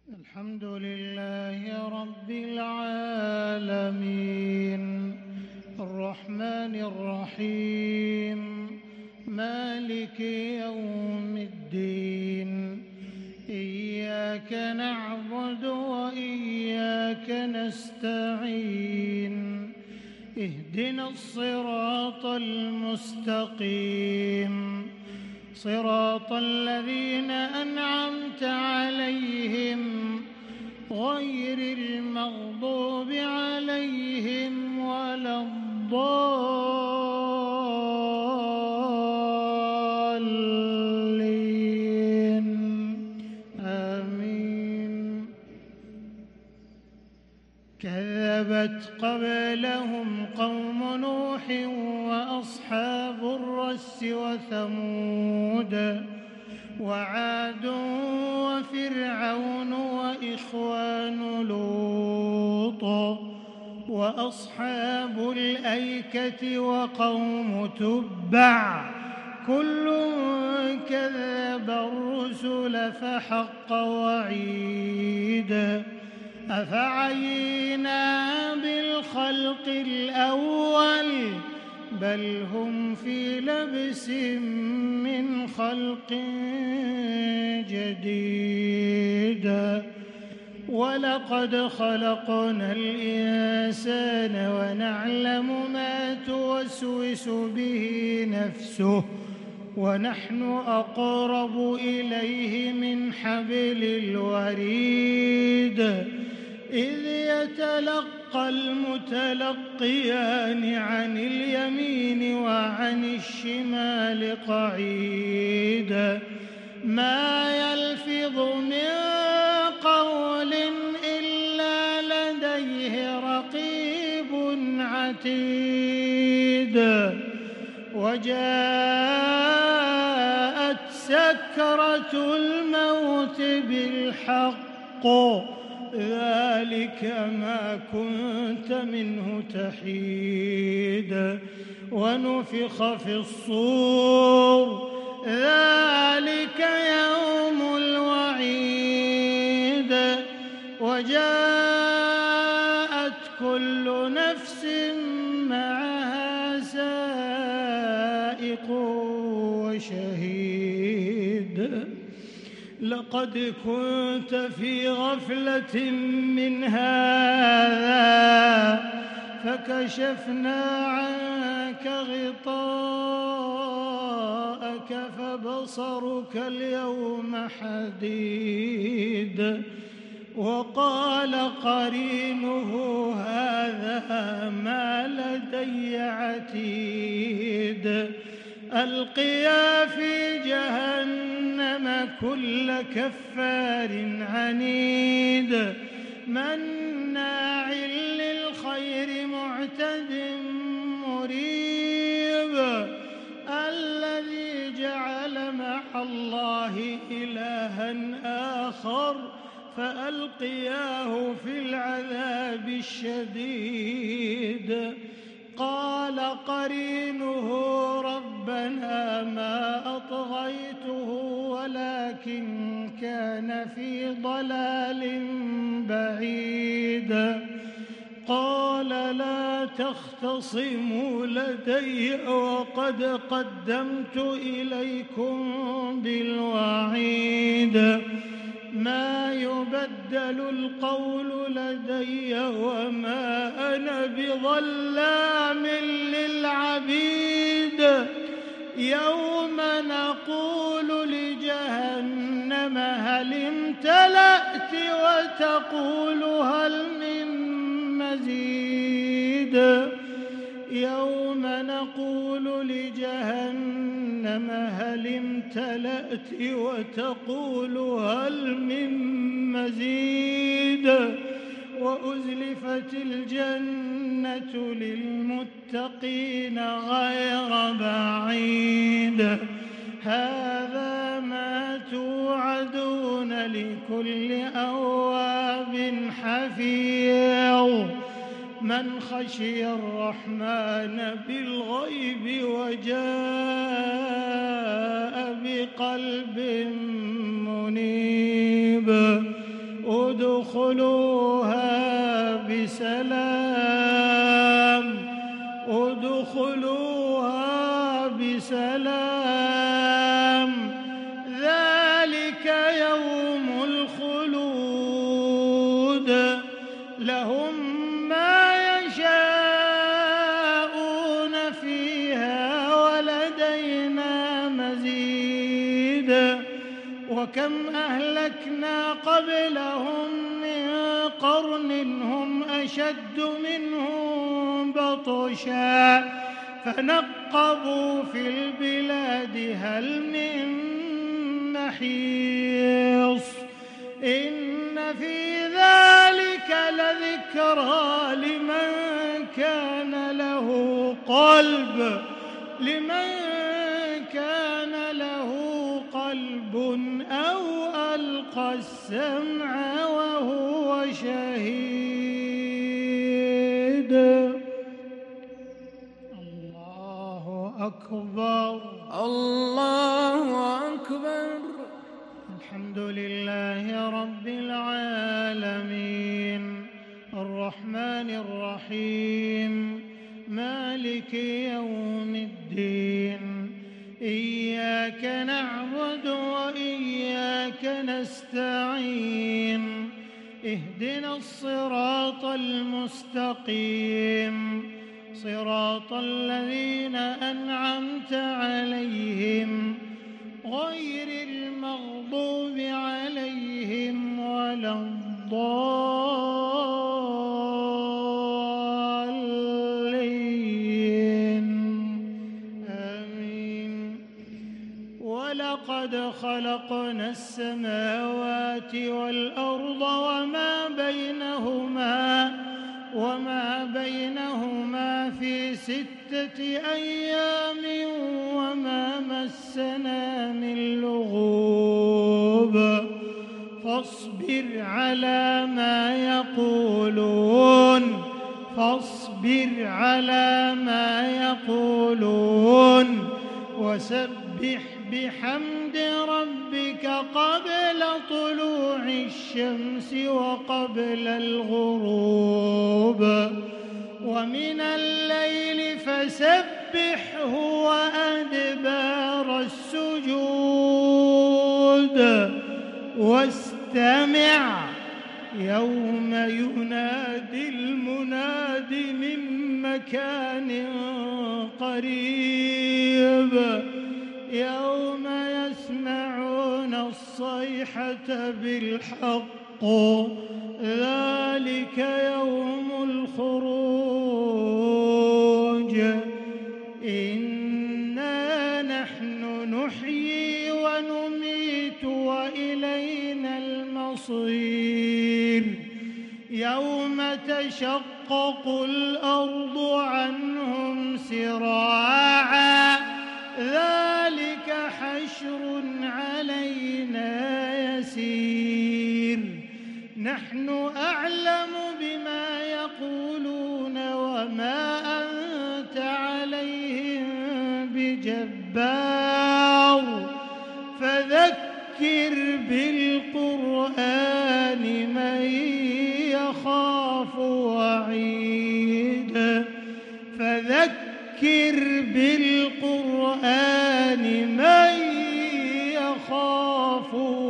الحمد لله رب العالمين الرحمن الرحيم مالك يوم الدين إياك نعبد وإياك نستعين اهدنا الصراط المستقيم صراط الذين أنعمت عليهم غير المغضوب عليهم ولا الضالين آمين. كذبت قبلهم قوم نوح وأصحاب الرس وثمود وعاد وفرعون وإخوان لوط وأصحاب الأيكة وقوم تبع كل كذب الرسل فحق وعيد. أفعينا بالخلق الأول بل هم في لبس من خلق جديد. ولقد خلقنا الإنسان ونعلم ما توسوس به نفسه ونحن أقرب إليه من حبل الوريد. إذ يتلقى المتلقيان عن اليمين وعن الشمال قعيد. ما يلفظ من قول إلا لديه رقيب عتيد. وجاءت سكرة الموت بالحق ذلك ما كنت منه تحيد. ونفخ في الصور ذلك يوم الوعيد. وجاءت كل نفس معها سائق وشهيد. لقد كنت في غفلة من هذا فكشفنا عنك غطاءك فبصرك اليوم حديد. وقال قرينه هذا ما لدي عتيد. ألقيا في جهنم كل كفار عنيد مناع للخير معتد مريب. الذي جعل مع الله إلها آخر فألقياه في العذاب الشديد. قال قرينه ربنا ما أطغيته ولكن كان في ضلال بعيد. قال لا تختصموا لدي وقد قدمت إليكم بالوعيد. ما يبدل القول لدي وما أنا بظلام للعبيد. يوم نقول لجهنم هل امتلأت وتقول هل من مزيد. يوم نقول لجهنم هل امتلأت وتقول هل من مزيد. وأزلفت الجنة للمتقين غير بعيد. هذا ما توعدون لكل أواب حفيظ. من خشي الرحمن بالغيب وجاء بقلب منيب ادخلوها بسلام ذلك يوم الخلود لهم ما يشاءون فيها ولدينا مزيد وكم أهلكنا قبلهم من قرن هم أشد منهم بطشا فنقبوا في البلاد هل من محيص إن في ذلك لذكرى لمن كان له قلب أو ألقى السمع وهو شهيد. الله أكبر الله أكبر. الحمد لله رب العالمين الرحمن الرحيم مالك يوم الدين إياك نعبد وإياك نستعين اهدنا الصراط المستقيم صراط الذين أنعمت عليهم غير المغضوب عليهم ولا الضالين آمين. ولقد خلقنا السماوات والأرض وما بينهما في 6 أيام وما مسنا من لغوب فاصبر على ما يقولون وسبح بحمد ربك قبل طلوع الشمس وقبل الغروب ومن الليل فسبحه وأدبار السجود واستمع يوم ينادي المناد من مكان قريب يوم يسمعون الصيحة بالحق ذلك يوم الخروج إنا نحن نحيي ونميت وإلينا المصير يوم تشقق الأرض عنهم سراعا ذلك حشر علينا يسير نحن أعلم بما يقولون وما أنت عليهم بجبار فذكر بالقرآن من يخاف وعيد فذكر بالقرآن من يخاف